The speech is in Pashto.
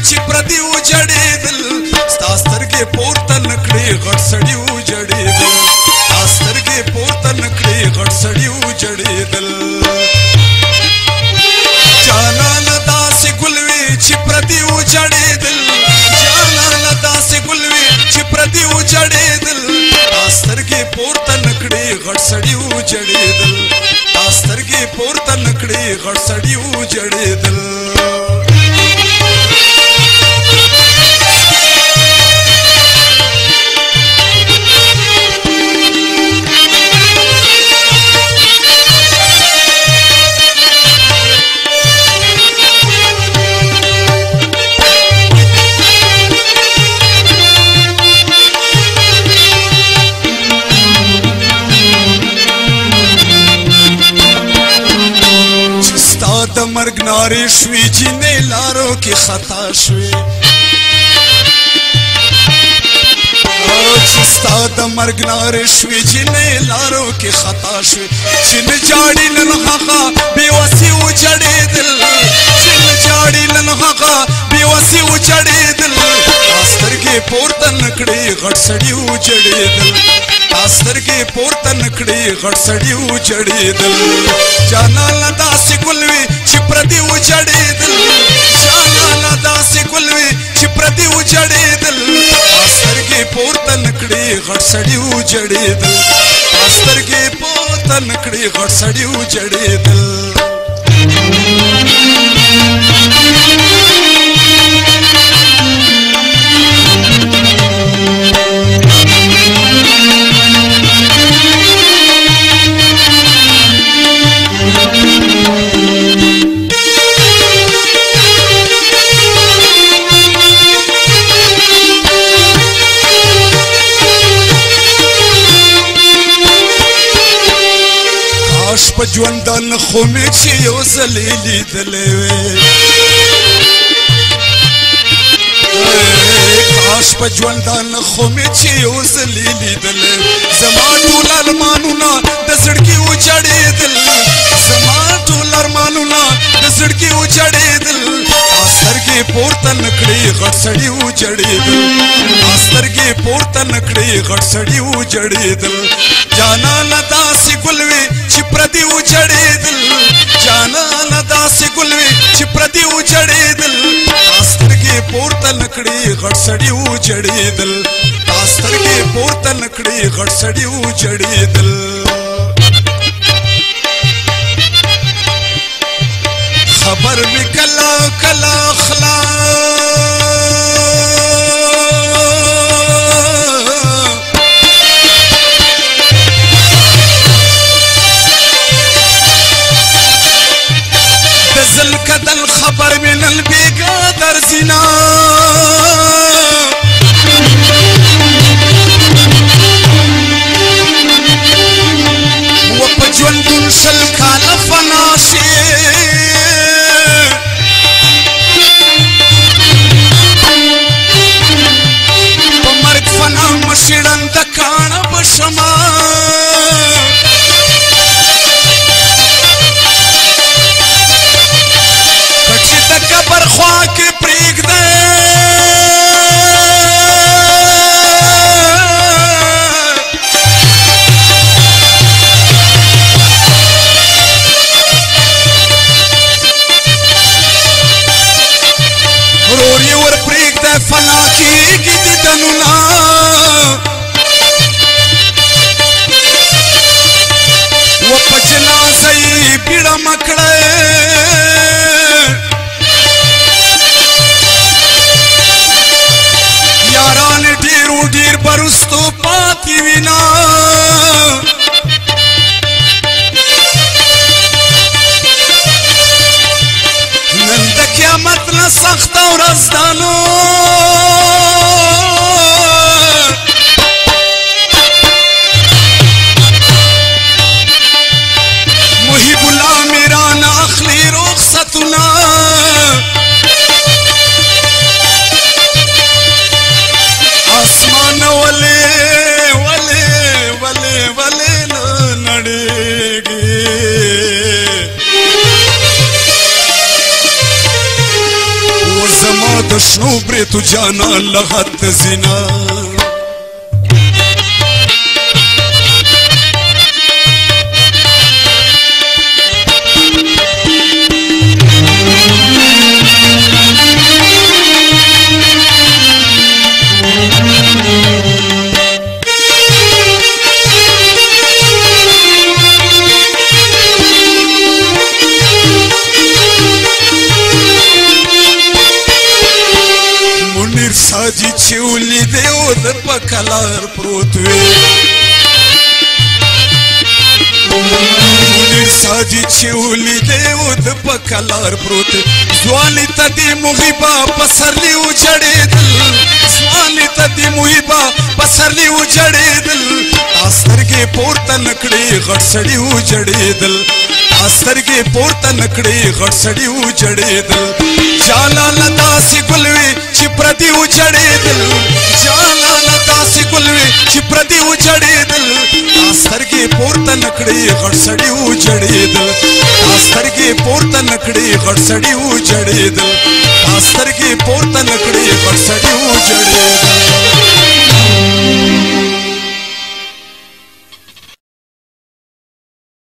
چې پردي وجړېدل ستا سترګې پورته نه کړې غټ سړي وجړېدل ستا سترګې پورته نه کړې غټ سړي وجړېدل جانانه داسې ګل وې چې پردي وجړېدل جانانه داسې ګل وې چې پردي وجړېدل ستا سترګې پورته نه کړې غټ سړي وجړېدل ستا سترګې پورته نه کړې غټ سړي وجړېدل د مرګ نارې شوې جینې لارو کې خطا شوې چې ستا د مرګ نارې شوې جینې لارو کې خطا شوې چې نه جاړي نن هغه بېوسي وجړېدل چې نه جاړي نن هغه بېوسي وجړېدل تا سترګې پورته نه کړې غټ سړي وجړېدل تا سترګې پورته نه کړې غټ سړي وجړېدل جانانه داسې ګل وې چې پردي وجړېدل جانانه داسې ګل وې چې پردي وجړېدل تا سترګې پورته نه کړې غټ سړي وجړېدل تا سترګې پورته نه کړې غټ سړي وجړېدل په ژوندان خو مې چې یو ځلې لیدلی وې کاش په ژوندان خو مې چې یو ځلې لیدلی زما ټول ارمانونه د زړګي وجړېدل زما ټول ارمانونه د زړګي وجړېدل تا سترګې پورته نه کړې غټ سړي وجړېدل تا سترګې پورته نه کړې غټ سړي وجړېدل جانانه داسې ګل وې چې پردي وجړېدل جانانه داسې ګل وې چې پردي وجړېدل تا سترګې پورته نه کړې غټ سړي وجړېدل تا سترګې پورته نه کړې غټ سړي وجړېدل خبر مې کله کله اخلا کدل خبر من البیگا در زنا و پا جوندون شل کال فناشی پا مرگ فنا مشیرن دکان بشما کبر خوا کې پرېږده ورور یې ور پرېږده فنا کېږي دیدنونه و په جنازه یې بیړه مه کړئ ډیر برستو پاتې وینا نن د قیامت نه سخته ورځ ده نو محب الله میران اخلي رخصتونه آسمان ولې ولې ولې ولې نړېږي و زما د د شنو بریتو جانا لغت زینا ساجي چې ولیدې او د په کلار پروت وې منیر ساجي چې ولیدې او د په کلار پروت ځواني ته دې محبه پسرلي وجړېدل ځواني ته دې محبه پسرلي وجړېدل تا سترګې پورته نه کړې غټ سړي وجړېدل تا سترګې پورته نه کړې غټ سړي وجړېدل جانانه داسې ګل وې چې پردي وجړېدل جانانه داسې ګل وې چې پردي وجړېدل تا سترګې پورته نه کړې غټ سړي وجړېدل تا سترګې پورته نه کړې غټ سړي وجړېدل تا سترګې پورته نه کړې غټ سړي وجړېدل